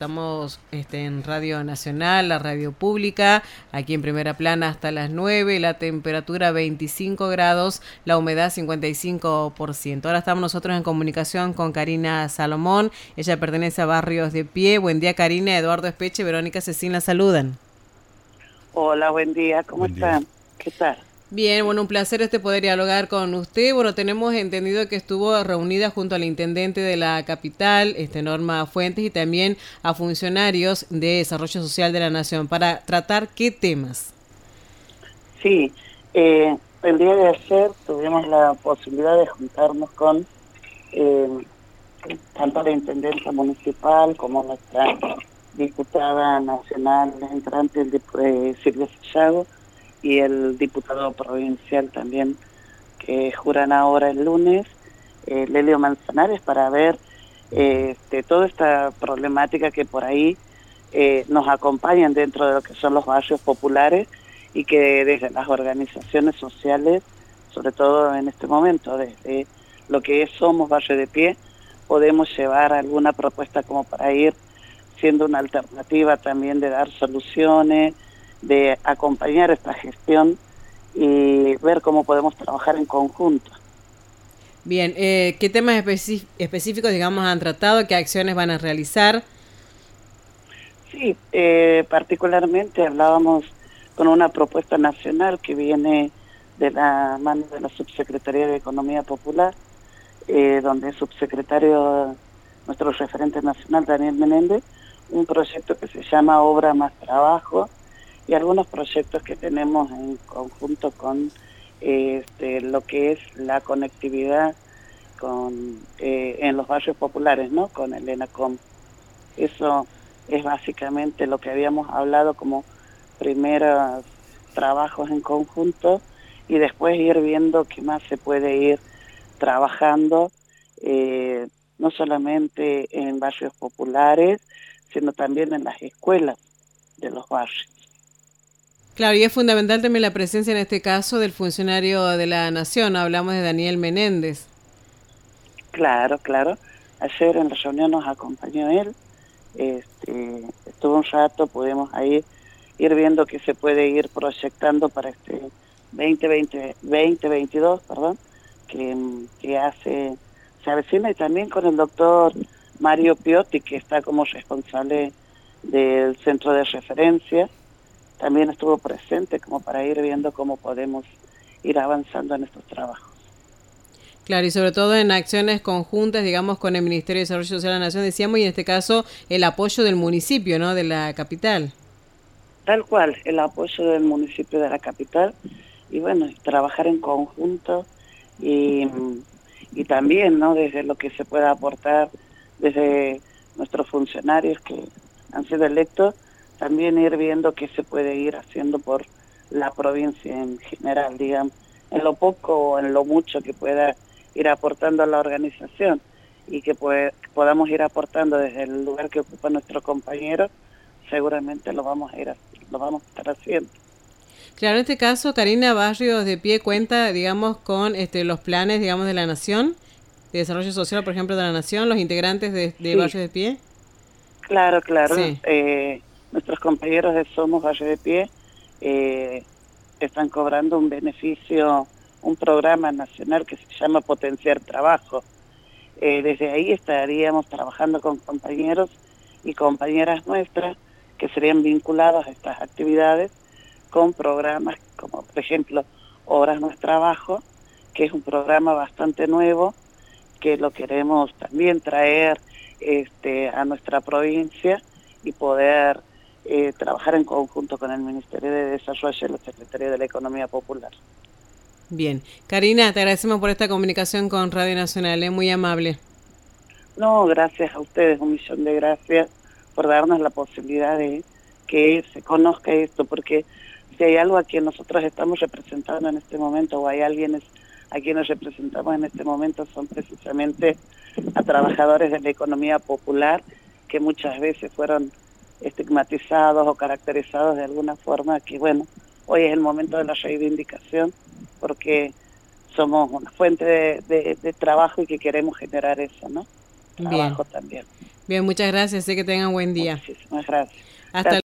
Estamos en Radio Nacional, la radio pública, aquí en Primera Plana hasta las 9, la temperatura 25 grados, la humedad 55%. Ahora estamos nosotros en comunicación con Karina Salomón, ella pertenece a Barrios de Pie. Buen día, Karina. Eduardo Espeche, Verónica Cecín la saludan. Hola, buen día, ¿cómo Buen día. están? ¿Qué tal? Bien, bueno, un placer poder dialogar con usted. Bueno, tenemos entendido que estuvo reunida junto al intendente de la capital, Norma Fuentes, y también a funcionarios de Desarrollo Social de la Nación para tratar qué temas. Sí, el día de ayer tuvimos la posibilidad de juntarnos con tanto la intendencia municipal como nuestra diputada nacional entrante, Silvia Sayago, y el diputado provincial también, que juran ahora el lunes, Lelio Manzanares, para ver toda esta problemática que por ahí nos acompañan dentro de lo que son los barrios populares y que desde las organizaciones sociales, sobre todo en este momento, desde lo que Somos Barrio de Pie, podemos llevar alguna propuesta como para ir siendo una alternativa también de dar soluciones, de acompañar esta gestión y ver cómo podemos trabajar en conjunto. Bien, ¿qué temas específicos, digamos, han tratado? ¿Qué acciones van a realizar? Sí, particularmente hablábamos con una propuesta nacional que viene de la mano de la Subsecretaría de Economía Popular, donde el subsecretario, nuestro referente nacional, Daniel Menéndez, un proyecto que se llama Obra Más Trabajo, y algunos proyectos que tenemos en conjunto con lo que es la conectividad en los barrios populares, ¿no? Con el ENACOM. Eso es básicamente lo que habíamos hablado como primeros trabajos en conjunto, y después ir viendo qué más se puede ir trabajando, no solamente en barrios populares, sino también en las escuelas de los barrios. Claro, y es fundamental también la presencia en este caso del funcionario de la Nación. Hablamos de Daniel Menéndez. Claro, claro. Ayer en la reunión nos acompañó él, estuvo un rato, pudimos ahí ir viendo qué se puede ir proyectando para este 2022, perdón, se avecina, y también con el doctor Mario Piotti, que está como responsable del centro de referencia, también estuvo presente como para ir viendo cómo podemos ir avanzando en estos trabajos. Claro, y sobre todo en acciones conjuntas, digamos, con el Ministerio de Desarrollo Social de la Nación, decíamos, y en este caso el apoyo del municipio, ¿no?, de la capital. Tal cual, el apoyo del municipio de la capital, y bueno, trabajar en conjunto, y también, ¿no?, desde lo que se pueda aportar desde nuestros funcionarios que han sido electos, también ir viendo qué se puede ir haciendo por la provincia en general, digamos, en lo poco o en lo mucho que pueda ir aportando a la organización, y que podamos ir aportando desde el lugar que ocupa nuestro compañero, seguramente lo vamos a estar haciendo. Claro, en este caso, Karina, Barrios de Pie cuenta, digamos, con los planes, digamos, de la Nación, de desarrollo social, por ejemplo, de la Nación, los integrantes de Sí, Barrios de Pie. claro. Sí. Nuestros compañeros de Somos Barrio de Pie están cobrando un beneficio, un programa nacional que se llama Potenciar Trabajo. Desde ahí estaríamos trabajando con compañeros y compañeras nuestras que serían vinculados a estas actividades con programas como, por ejemplo, Obras No es Trabajo, que es un programa bastante nuevo, que lo queremos también traer a nuestra provincia y poder trabajar en conjunto con el Ministerio de Desarrollo y la Secretaría de la Economía Popular. Bien. Karina, te agradecemos por esta comunicación con Radio Nacional, muy amable. No, gracias a ustedes, 1.000.000 de gracias por darnos la posibilidad de que se conozca esto, porque si hay algo a quien nosotros estamos representando en este momento, o hay alguien a quienes representamos en este momento, son precisamente a trabajadores de la economía popular, que muchas veces fueron estigmatizados o caracterizados de alguna forma, que bueno, hoy es el momento de la reivindicación, porque somos una fuente de trabajo y que queremos generar eso, ¿no? Bien. Trabajo también. Bien, muchas gracias. Sé que tengan buen día. Muchísimas gracias. Hasta